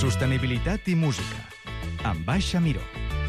Sostenibilitat i música, amb Baixa Miró.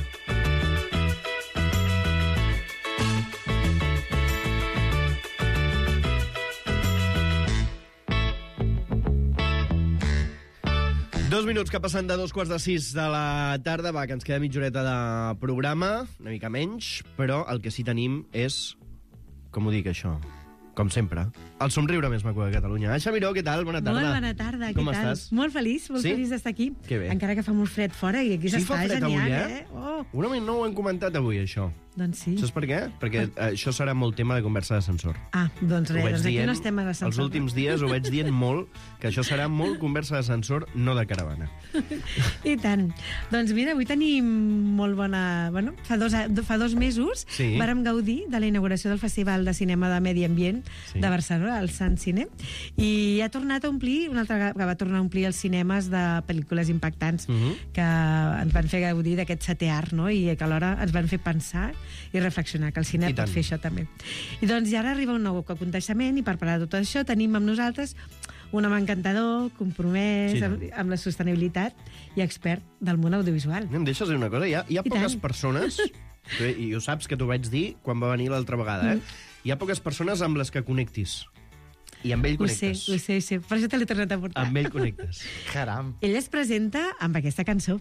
Dos minuts que passen de 2:45 de la tarda. Va, que ens queda mitja horeta de programa, una mica menys, però el que sí tenim és, com ho dic, això, com sempre, el somriure més maco de Catalunya. Aixa Miró, què tal? Bona tarda. Molt bona tarda, com què tal? estàs? Molt feliç d'estar aquí. Que bé. Encara que fa molt fred fora i aquí Sí, s'està fa fred genial, avui, Oh. Segurament no ho hem comentat avui, això. Doncs sí. Saps per què? Perquè això serà molt tema de conversa d'ascensor. Ah, doncs res, doncs aquí no estem a l'ascensor. Els últims dies ho vaig dient molt, que això serà molt conversa d'ascensor, no de caravana. I tant. Doncs mira, avui tenim molt bona... Bueno, fa dos mesos Sí. vàrem gaudir de la inauguració del Festival de Cinema de Medi Ambient Sí. de Barcelona, el Sant Cine, i ha tornat a omplir, una altra vegada va tornar a omplir els cinemes de pel·lícules impactants que ens van fer gaudir d'aquest setè art, no? I que alhora ens van fer pensar i reflexionar, que el cine I pot tant. fer això també. I doncs ja ara arriba un nou aconteixement i per parlar de tot això tenim amb nosaltres un home encantador, compromès Sí. amb la sostenibilitat i expert del món audiovisual. Em deixes dir una cosa? Hi ha I poques tant. persones, i ho saps que t'ho vaig dir quan va venir l'altra vegada, hi ha poques persones amb les que connectis. I amb ell Ho sé, connectes. per això te l'he tornat a portar. Amb ell connectes. Caram. Ell es presenta amb aquesta cançó.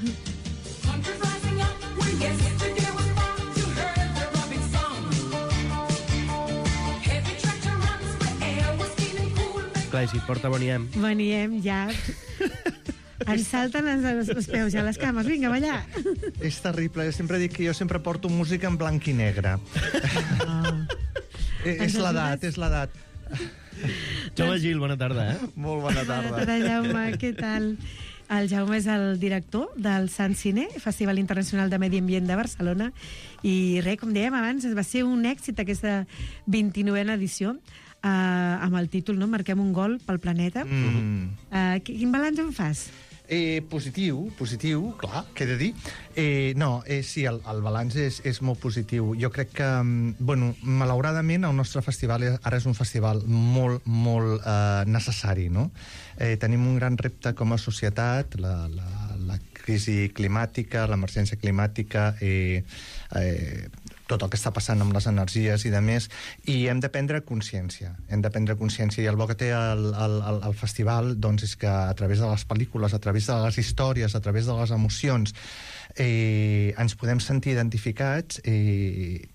Clar, i si et porta Boniem. Veníem ja... Ens salten els peus ja les cames. Vinga, ballar. És terrible. Jo sempre dic que jo sempre porto música en blanc i negre. És l'edat, és l'edat. Jaume Gil, bona tarda, Molt bona Bona tarda. tarda, Jaume, què tal? El Jaume és el director del Sant Cine, Festival Internacional de Medi Ambient de Barcelona, i res, com dèiem abans, va ser un èxit aquesta 29a edició, amb el títol, no? Marquem un gol pel planeta. Quin balanç en fas? Positiu, clar, què he de dir? Sí, el balanç és molt positiu. Jo crec que, malauradament, el nostre festival ara és un festival molt, molt necessari, no? Tenim un gran repte com a societat, la crisi climàtica, l'emergència climàtica, tot el que està passant amb les energies i de més, i hem de prendre consciència. I el bo que té el festival doncs, és que a través de les pel·lícules, a través de les històries, a través de les emocions, ens podem sentir identificats i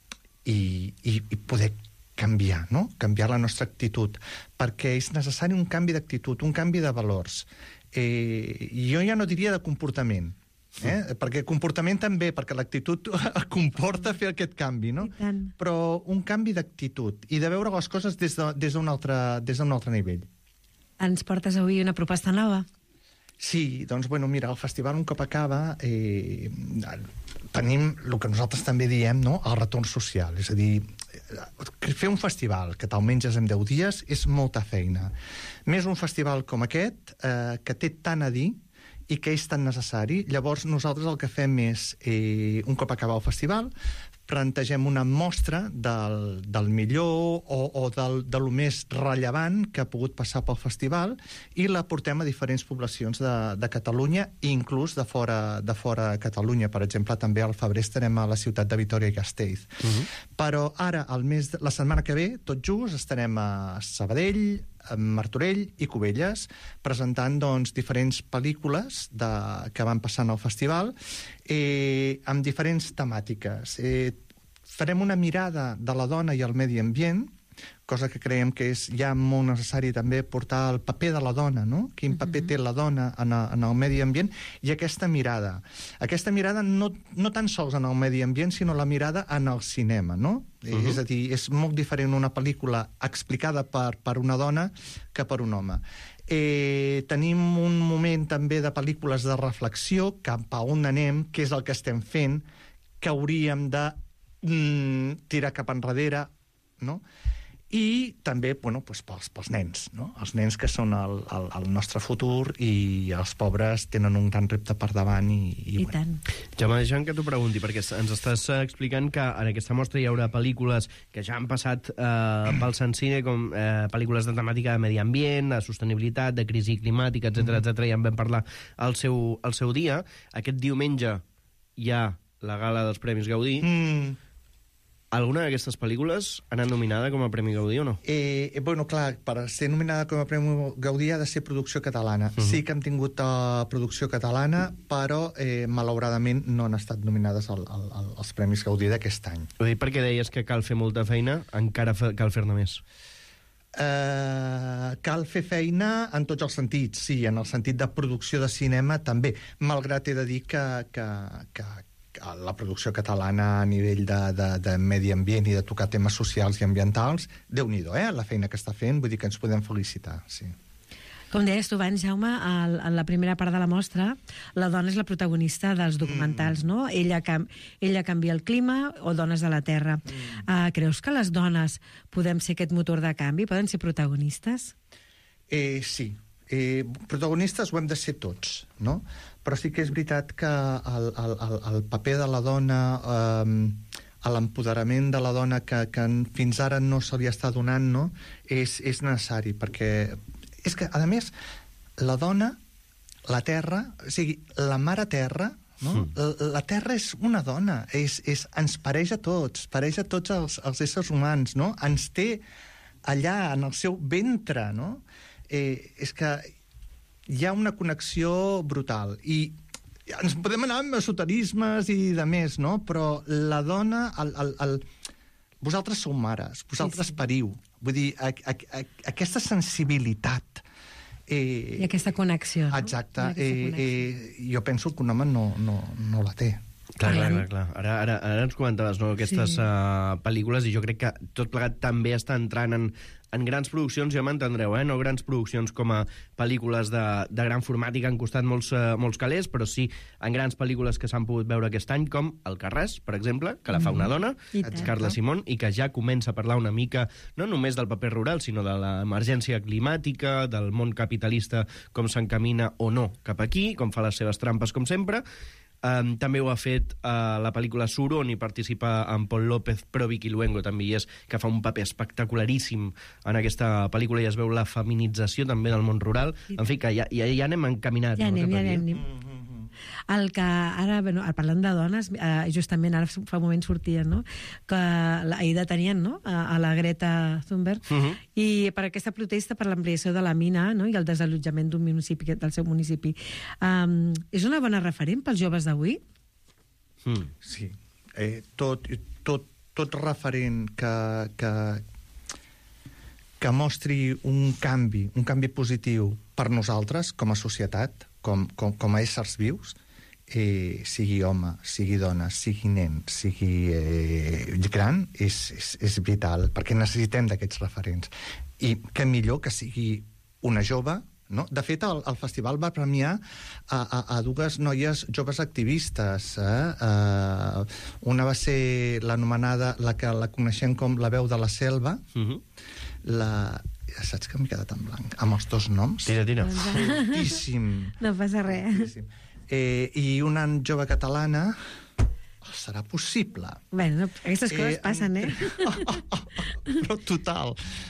poder canviar, no? Canviar la nostra actitud, perquè és necessari un canvi d'actitud, un canvi de valors. Jo ja no diria de comportament, perquè comportament també, perquè l'actitud comporta fer aquest canvi, no? Però un canvi d'actitud i de veure les coses des d'un altre nivell. Ens portes avui una proposta nova? Sí, doncs, mira, el festival un cop acaba tenim el que nosaltres també diem, no?, el retorn social, és a dir, fer un festival que te'l menges en 10 dies és molta feina. Més un festival com aquest, que té tant a dir i que és tan necessari. Llavors nosaltres el que fem és, un cop acaba el festival, plantegem una mostra del millor o de lo més rellevant que ha pogut passar pel festival i la portem a diferents poblacions de Catalunya i inclús de fora de Catalunya. Per exemple, també al febrer estarem a la ciutat de Vitoria-Gasteiz. Però ara, la setmana que ve, tot just, estarem a Sabadell, a Martorell i Cubelles, presentant doncs, diferents pel·lícules que van passant al festival amb diferents temàtiques. Farem una mirada de la dona i el medi ambient, cosa que creiem que és ja molt necessari també portar el paper de la dona, no? Quin paper té la dona en el medi ambient, i aquesta mirada no tan sols en el medi ambient, sinó la mirada en el cinema, no? És a dir, és molt diferent una pel·lícula explicada per una dona que per un home. Tenim un moment també de pel·lícules de reflexió, cap a on anem, què és el que estem fent, que hauríem de tirar cap enrere, no? i també pels nens, no? Els nens que són el nostre futur i els pobres tenen un gran repte per davant I tant. Jaume, deixa'm que t'ho pregunti, perquè ens estàs explicant que en aquesta mostra hi haurà pel·lícules que ja han passat pel Senscine, com pel·lícules de temàtica de medi ambient, de sostenibilitat, de crisi climàtica, etc. Ja en vam parlar al seu dia. Aquest diumenge hi ha la gala dels Premis Gaudí. Alguna d'aquestes pel·lícules ha anat nominada com a Premi Gaudí o no? Clar, per ser nominada com a Premi Gaudí ha de ser producció catalana. Sí que hem tingut producció catalana, però malauradament no han estat nominades als Premis Gaudí d'aquest any. Ho dic perquè deies que cal fer molta feina, encara cal fer-ne més. Cal fer feina en tots els sentits, sí, en el sentit de producció de cinema també, malgrat he de dir que la producció catalana a nivell de medi ambient i de tocar temes socials i ambientals, Déu-n'hi-do, la feina que està fent, vull dir que ens podem felicitar, sí. Com deies tu abans, Jaume, en la primera part de la mostra, la dona és la protagonista dels documentals, no? Ella canvia el clima o Dones de la Terra. Creus que les dones podem ser aquest motor de canvi? Poden ser protagonistes? Sí. Protagonistes ho hem de ser tots, no? Però sí que és veritat que el paper de la dona, l'empoderament de la dona que fins ara no se li està donant, no? És necessari, perquè és que, a més, la dona, la terra, o sigui, la mare terra, no? La terra és una dona, ens pareix a tots els éssers humans, no? Ens té allà, en el seu ventre, no? És que hi ha una connexió brutal i ens podem anar amb esoterismes i de més, no? Però la dona, vosaltres sou mares, vosaltres pariu, vull dir, aquesta sensibilitat i aquesta connexió, no? Exacte, jo penso que un home no la té. Clar. Ara ens comentaves, no, aquestes pel·lícules, i jo crec que tot plegat també està entrant en grans produccions, ja m'entendreu, no grans produccions com a pel·lícules de gran format i que han costat molts calés, però sí en grans pel·lícules que s'han pogut veure aquest any, com El Carràs, per exemple, que la fa una dona, Carla Simón, i que ja comença a parlar una mica no només del paper rural, sinó de l'emergència climàtica, del món capitalista, com s'encamina o no cap aquí, com fa les seves trampes, com sempre. També ho ha fet la pel·lícula Suro, on hi participa en Pol López, però Vicky Luengo també hi és, que fa un paper espectacularíssim en aquesta pel·lícula, i es veu la feminització també del món rural. En fi, que ja anem encaminats. Ja anem. El que ara, parlant de dones, justament ara fa un moment sortien, no? Que ahir detenien, no? A la Greta Thunberg, i per aquesta protesta per l'ampliació de la mina, no? I el desallotjament del seu municipi. És una bona referent pels joves d'avui? Sí. Tot referent que mostri un canvi positiu per nosaltres com a societat, com a éssers vius, sigui home, sigui dona, sigui nen, sigui gran, és vital, perquè necessitem d'aquests referents. I què millor que sigui una jove, no? De fet, el festival va premiar a dues noies joves activistes. Una va ser l'anomenada, la que la coneixem com la veu de la selva, saps que m'he quedat en blanc? Amb els dos noms. Tira. Moltíssim. No passa res. Moltíssim. I una jove catalana... serà possible. Bé, aquestes coses passen, Però total.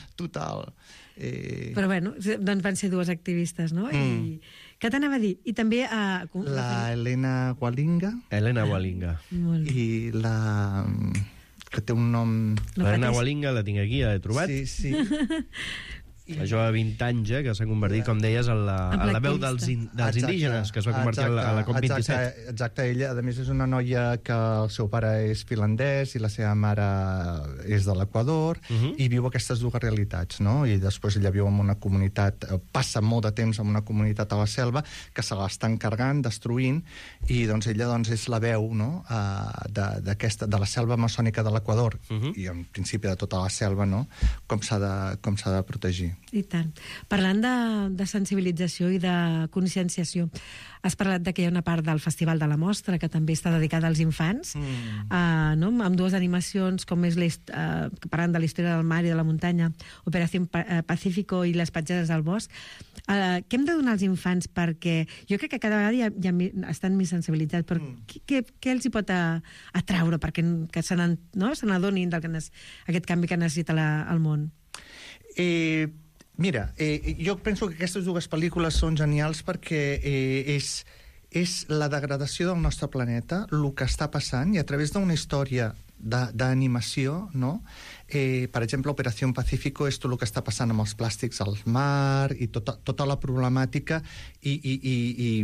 Però bé, doncs van ser dues activistes, no? I què t'anava a dir? I també... La Elena Walinga. Molt bé. I la... que té un nom... L'Elena Walinga la tinc aquí, la he trobat. Sí. La jove 20 anys, que s'ha convertit, com deies, en la veu dels indígenes, que es va convertir a la COP27. Exacte, ella, a més, és una noia que el seu pare és finlandès i la seva mare és de l'Equador, i viu aquestes dues realitats, no? I després ella viu en una comunitat, passa molt de temps en una comunitat a la selva, que se l'estan carregant, destruint, i doncs ella és la veu, no?, de la selva amazònica de l'Equador, i en principi de tota la selva, no?, com s'ha de protegir. I tant. Parlant de sensibilització i de conscienciació, has parlat de que hi ha una part del Festival de la Mostra que també està dedicada als infants, no? Amb dues animacions, com és parlant de la història del mar i de la muntanya, Operació Pacífico i les petjades al bosc. Què hem de donar als infants? Perquè jo crec que cada vegada ja estan més sensibilitzats, però què els hi pot atraure perquè se n'adonin d'aquest canvi que necessita el món? Mira, jo penso que aquestes dues pel·lícules són genials perquè és la degradació del nostre planeta, el que està passant, i a través d'una història d'animació, no? Per exemple, Operació Pacífico és tot el que està passant amb els plàstics al mar i tota la problemàtica i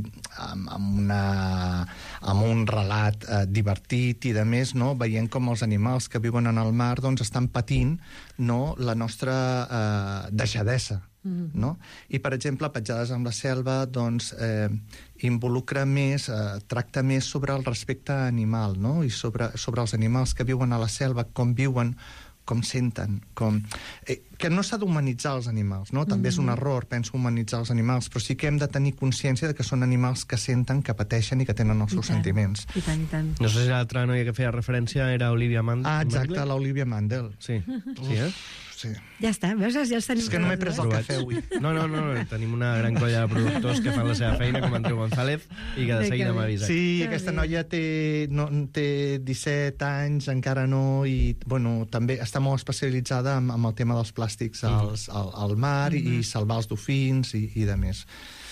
amb un relat divertit i de més, no? Veient com els animals que viuen en el mar doncs, estan patint, no? La nostra deixadesa. No? I, per exemple, Petjades amb la selva doncs, involucra més, tracta més sobre el respecte animal, no? I sobre els animals que viuen a la selva, com viuen, com senten, que no s'ha d'humanitzar els animals, no? També és un error, penso, humanitzar els animals, però sí que hem de tenir consciència de que són animals que senten, que pateixen i que tenen els seus sentiments. I tant, i tant. No sé si l'altra noia que feia referència era Olivia Mandel. Ah, exacte, l'Olivia Mandel. Sí, sí, Sí. Ja està, veus? Ja els tenim. És que no m'he pres el cafè avui. No, tenim una gran colla de productors que fan la seva feina, com Andreu González, i que de seguida m'ha avisat. Sí, aquesta noia té 17 anys, encara no, i bueno, també està molt especialitzada amb el tema dels plàstics al mar i salvar els dofins i de més.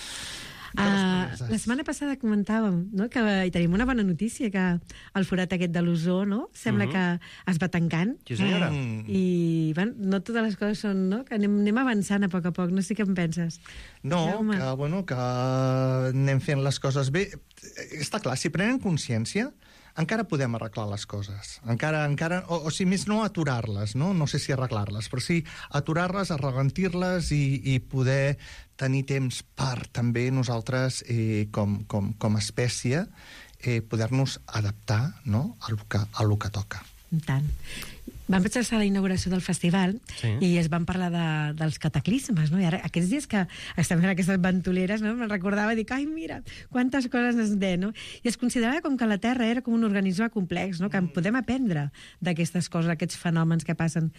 La setmana passada comentàvem, no?, que tenim una bona notícia, que el forat aquest de l'ozó, no?, sembla que es va tancant. Sí, senyora. I no totes les coses són, no?, que anem avançant a poc, no sé què en penses. No, que anem fent les coses bé. Està clar, si prenen consciència, encara podem arreglar les coses. Encara o si més no, aturar-les, no? No sé si arreglar-les, però sí aturar-les, arrelentir-les i poder tenir temps per també nosaltres, com a espècie, poder-nos adaptar, no?, a lo que toca. Tant. Vam passar a la inauguració del festival i es van parlar dels cataclismes, no? I ara, aquests dies que estem fent aquestes ventoleres, no?, me'n recordava, dic, ai, mira, quantes coses ens deien, no? I es considerava com que la Terra era com un organisme complex, no?, que podem aprendre d'aquestes coses, aquests fenòmens que passen.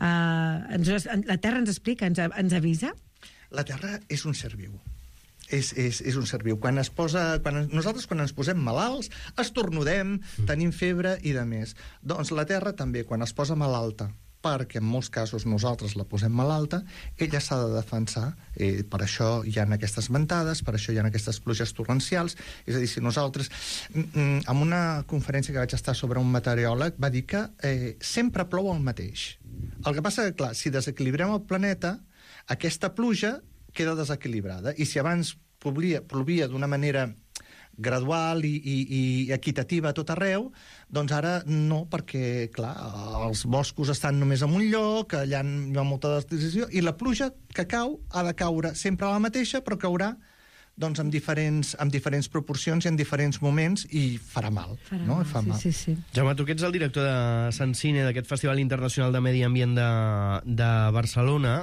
La Terra ens explica, ens avisa? La Terra és un ser viu. És un ser viu. Nosaltres, quan ens posem malalts, estornudem, tenim febre i de més. Doncs la Terra també, quan es posa malalta, perquè en molts casos nosaltres la posem malalta, ella s'ha de defensar. Per això hi ha aquestes ventades, per això hi ha aquestes pluges torrencials. És a dir, si nosaltres... En una conferència que vaig estar sobre un meteoròleg va dir que sempre plou el mateix. El que passa que, clar, si desequilibrem el planeta, aquesta pluja queda desequilibrada. I si abans plovia d'una manera gradual i equitativa a tot arreu, doncs ara no, perquè, clar, els boscos estan només en un lloc, allà hi ha molta desertització, i la pluja que cau ha de caure sempre a la mateixa, però caurà doncs amb diferents proporcions i en diferents moments, i farà mal. Fa mal. Sí. Jaume, tu que ets el director de Sancine, d'aquest Festival Internacional de Medi Ambient de Barcelona,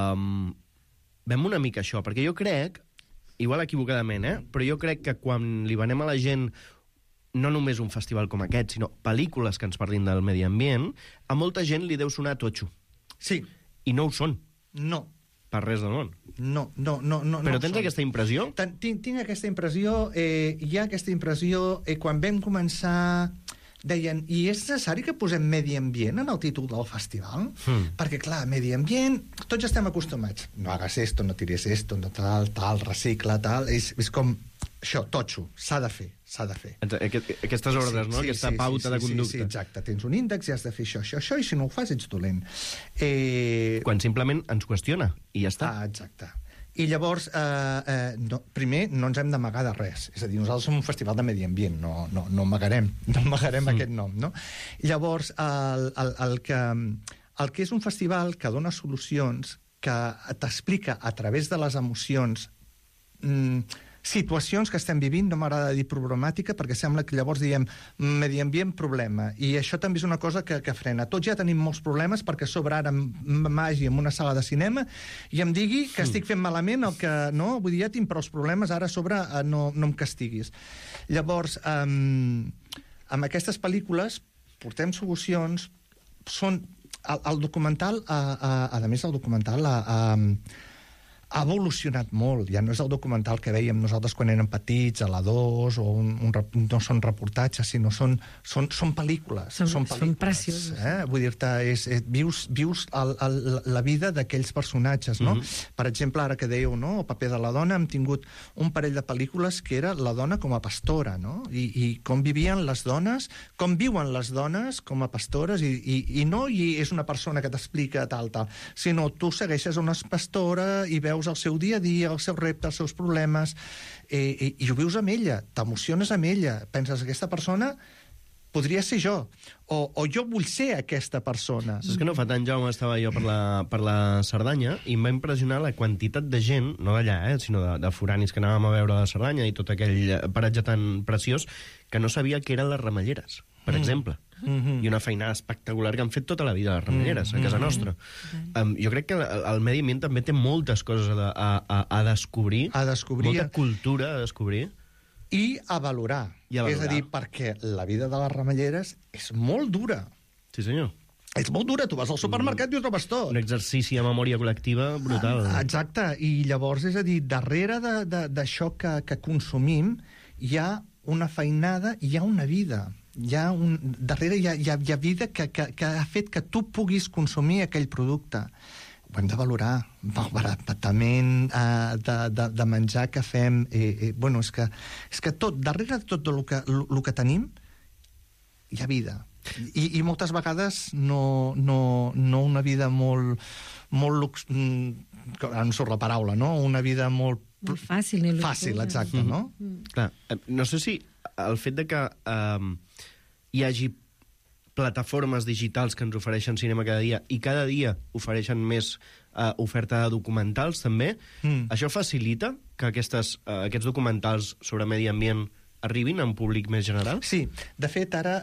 vem una mica això, perquè jo crec, igual equivocadament, però jo crec que quan li venem a la gent no només un festival com aquest, sinó pel·lícules que ens parlin del medi ambient, a molta gent li deu sonar totxo. Sí. I no ho són. No. Per res del món. No. Però tens aquesta impressió? Tinc aquesta impressió. Hi ha aquesta impressió. Quan vam començar, deien, i és necessari que posem medi ambient en el títol del festival? Perquè, clar, medi ambient, tots estem acostumats. No hagas esto, no tires esto, no tal, recicla, tal. És com això, totxo, s'ha de fer. Aquestes ordres, no? Aquesta pauta de conducta. Sí, exacte. Tens un índex i has de fer això, i si no ho fas ets dolent. Quan simplement ens qüestiona, i ja està. Exacte. I llavors, primer, no ens hem d'amagar de res. És a dir, nosaltres som un festival de medi ambient, no amagarem aquest nom, no? Llavors, el que és un festival que dona solucions, que t'explica a través de les emocions situacions que estem vivint, no m'agrada dir problemàtica, perquè sembla que llavors diem medi ambient, problema. I això també és una cosa que frena. Tots ja tenim molts problemes, perquè a sobre ara m'hagi en una sala de cinema i em digui que estic fent malament el que... No? Vull dir, ja tinc prou problemes, ara a sobre no em castiguis. Llavors, amb aquestes pel·lícules portem solucions, són... El documental, a més, el documental ha evolucionat molt. Ja no és el documental que veiem nosaltres quan érem petits, a la 2, o no són reportatges, sinó són pel·lícules. Són preciosos. Vull dir-te, vius la vida d'aquells personatges, no? Per exemple, ara que dèieu, no?, el paper de la dona, hem tingut un parell de pel·lícules que era la dona com a pastora, no? I com vivien les dones, com viuen les dones com a pastores, i no és una persona que t'explica tal, sinó tu segueixes una pastora i veus el seu dia a dia, els seus reptes, els seus problemes, i ho vius amb ella, t'emociones amb ella, penses, aquesta persona podria ser jo, o jo vull ser aquesta persona. És que no fa tant, Jaume, estava jo per la Cerdanya i em va impressionar la quantitat de gent, no d'allà, sinó de foranis que anàvem a veure la Cerdanya i tot aquell paratge tan preciós, que no sabia què eren les ramelleres, per exemple. I una feina espectacular que han fet tota la vida les ramelleres, a casa nostra. Jo crec que el medi ambient també té moltes coses a descobrir. A descobrir. Molta cultura a descobrir. I a valorar. És a dir, perquè la vida de les ramelleres és molt dura. Sí, senyor. És molt dura, tu vas al supermercat i ho trobes tot. Un exercici de memòria col·lectiva brutal. Exacte, i llavors, és a dir, darrere d'això que consumim hi ha una feinada, hi ha una vida. Darrere hi ha vida que ha fet que tu puguis consumir aquell producte. Ho hem de valorar. Malbaratament de menjar que fem. Bueno, és que tot, darrere de tot el que tenim, hi ha vida. I moltes vegades no una vida molt ara no surt la paraula, no? Una vida molt fàcil, fàcil, exacte, no? Clar, no sé si el fet de que hi hagi plataformes digitals que ens ofereixen cinema cada dia i cada dia ofereixen més oferta de documentals també, això facilita que aquests documentals sobre medi ambient arribin a un públic més general? Sí, de fet ara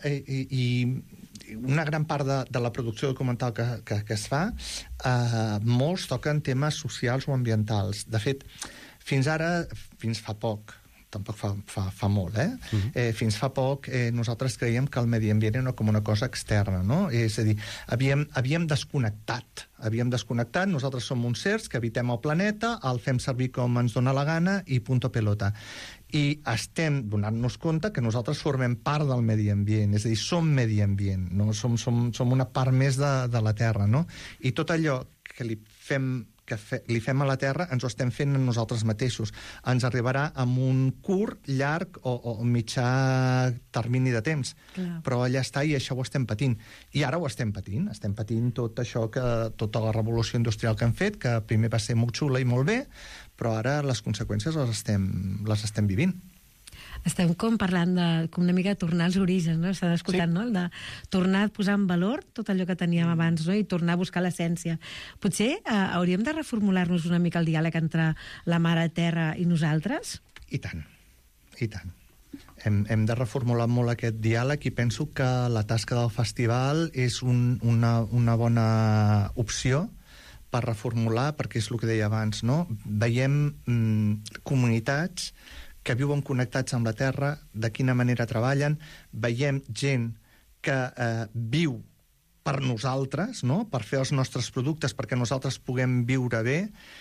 una gran part de la producció documental que es fa, molts toquen temes socials o ambientals. De fet, fins fa poc, tampoc fa molt, fins fa poc nosaltres creiem que el medi ambient era com una cosa externa, no? És a dir, havíem desconnectat. Nosaltres som uns certs que habitem el planeta, el fem servir com ens dóna la gana i punto pelota. I estem donant-nos compte que nosaltres formem part del medi ambient, és a dir, som medi ambient, no? Som una part més de la Terra, no? I tot allò que li fem a la Terra ens ho estem fent a nosaltres mateixos. Ens arribarà amb un curt, llarg o mitjà termini de temps. Clar. Però allà està, i això ho estem patint. I ara ho estem patint. Estem patint tot això, tota la revolució industrial que hem fet, que primer va ser molt xula i molt bé, però ara les conseqüències les estem vivint. Estem com parlant com una mica de tornar als orígens, no? S'ha escoltat, sí. No? De tornar a posar en valor tot allò que teníem abans, no? I tornar a buscar l'essència. Potser hauríem de reformular-nos una mica el diàleg entre la Mare Terra i nosaltres? I tant, i tant. Hem de reformular molt aquest diàleg i penso que la tasca del festival és una bona opció per reformular, perquè és el que deia abans, no? Veiem comunitats que viuen connectats amb la Terra, de quina manera treballen, veiem gent que viu per nosaltres, no? Per fer els nostres productes, perquè nosaltres puguem viure bé,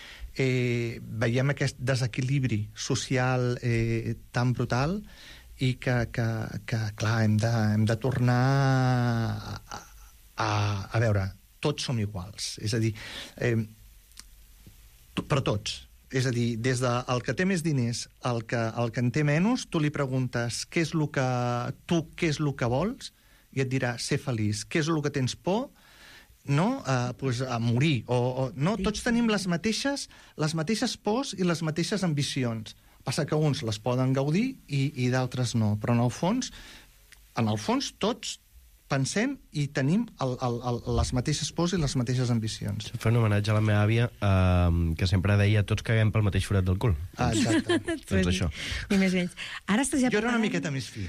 veiem aquest desequilibri social tan brutal i que clar, hem de tornar a veure, tots som iguals, és a dir, però tots. És a dir, des del que té més diners al que en té menys, tu li preguntes què és el que vols, i et dirà ser feliç. Què és el que tens por? No? A morir. No? Tots tenim les mateixes pors i les mateixes ambicions. Passa que uns les poden gaudir i d'altres no. Però en el fons tots pensem i tenim les mateixes pors i les mateixes ambicions. Fer un homenatge a la meva àvia, que sempre deia tots caguem pel mateix forat del cul. Exacte. Doncs això. Ni més ni menys. Ara estàs ja Jo era una preparant- miqueta més fi.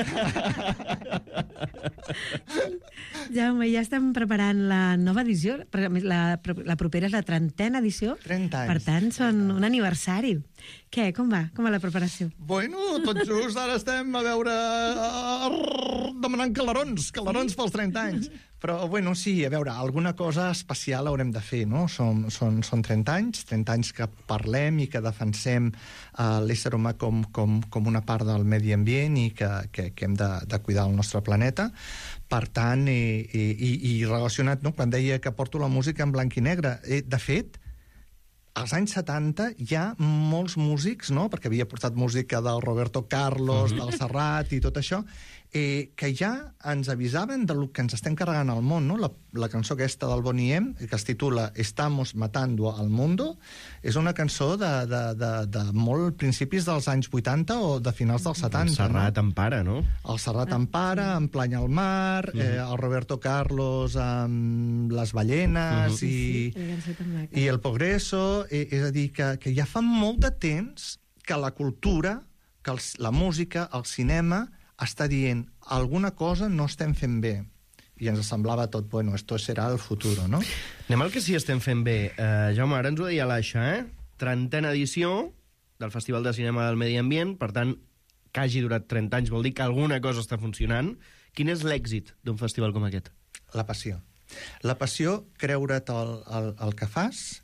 Jaume, ja estem preparant la nova edició. La propera és la 30a edició. 30 anys. Per tant, són un aniversari. Què? Com va? Com va la preparació? Bueno, tot just ara estem a veure... demanant calarons pels 30 anys. Però, bueno, sí, a veure, alguna cosa especial haurem de fer, no? Són 30 anys que parlem i que defensem l'ésser humà com una part del medi ambient i que hem de cuidar el nostre planeta. Per tant, i relacionat, no?, quan deia que porto la música en blanc i negre, de fet, als anys 70 hi ha molts músics, no?, perquè havia portat música del Roberto Carlos, del Serrat i tot això, que ja ens avisaven del que ens estem carregant al món, no? La cançó aquesta del Boney M, que es titula Estamos matando al mundo, és una cançó de molt principis dels anys 80 o de finals dels 70. El Serrat empara, no? El Serrat empara, en Plany al mar, el Roberto Carlos amb les ballenes i el Progreso. És a dir, que ja fa molt de temps que la cultura, que la música, el cinema, està dient alguna cosa no estem fent bé. I ens semblava tot, bueno, esto será el futuro, no? Anem al que sí estem fent bé. Jaume, ara ens ho deia l'Aixa, 30a edició del Festival de Cinema del Medi Ambient, per tant, que hagi durat 30 anys vol dir que alguna cosa està funcionant. Quin és l'èxit d'un festival com aquest? La passió. La passió, creure't el que fas,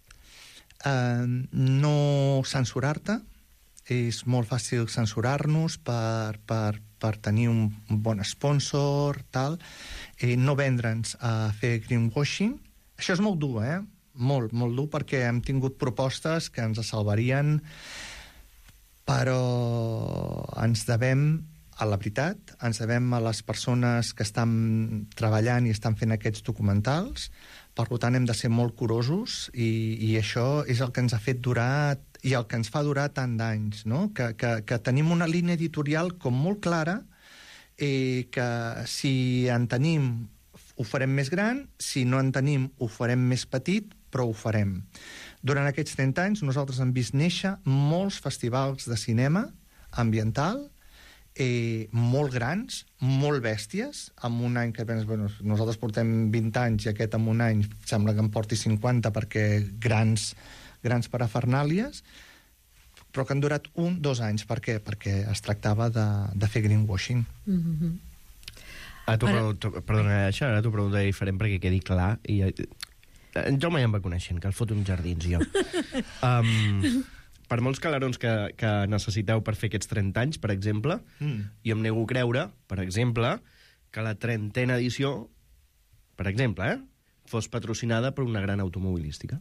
no censurar-te. És molt fàcil censurar-nos per tenir un bon sponsor, tal. No vendre'ns a fer greenwashing. Això és molt dur, Molt, molt dur, perquè hem tingut propostes que ens salvarien, però ens devem a la veritat, ens devem a les persones que estan treballant i estan fent aquests documentals. Per tant, hem de ser molt curosos i això és el que ens ha fet durar i el que ens fa durar tant d'anys, no? Que tenim una línia editorial com molt clara, que si en tenim ho farem més gran, si no en tenim ho farem més petit, però ho farem. Durant aquests 30 anys nosaltres hem vist néixer molts festivals de cinema ambiental, molt grans, molt bèsties, amb un any que bueno, nosaltres portem 20 anys i aquest en un any sembla que en porti 50 perquè grans parafernàlies, però que han durat 1-2 anys. Per què? Perquè es tractava de fer greenwashing. Perdona, això ara t'ho preguntaré diferent perquè quedi clar. En Jaume ja em va coneixent, que el foto uns jardins, jo. Per molts calarons que necessiteu per fer aquests 30 anys, per exemple, jo em nego a creure, per exemple, que la 30a edició, per exemple, fos patrocinada per una gran automobilística.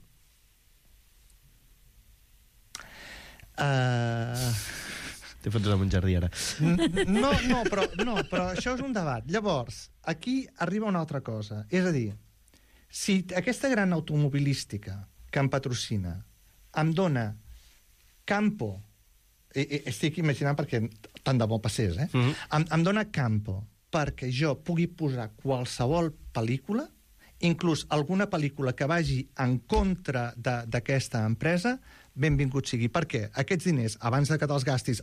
T'he fotut amb un jardí, ara. No, però això és un debat. Llavors, aquí arriba una altra cosa. És a dir, si aquesta gran automobilística que em patrocina em dona campo, estic imaginant perquè tant de bo passés, em dona campo perquè jo pugui posar qualsevol pel·lícula, inclús alguna pel·lícula que vagi en contra d'aquesta empresa, benvingut sigui. Per què? Aquests diners, abans de que te'ls gastis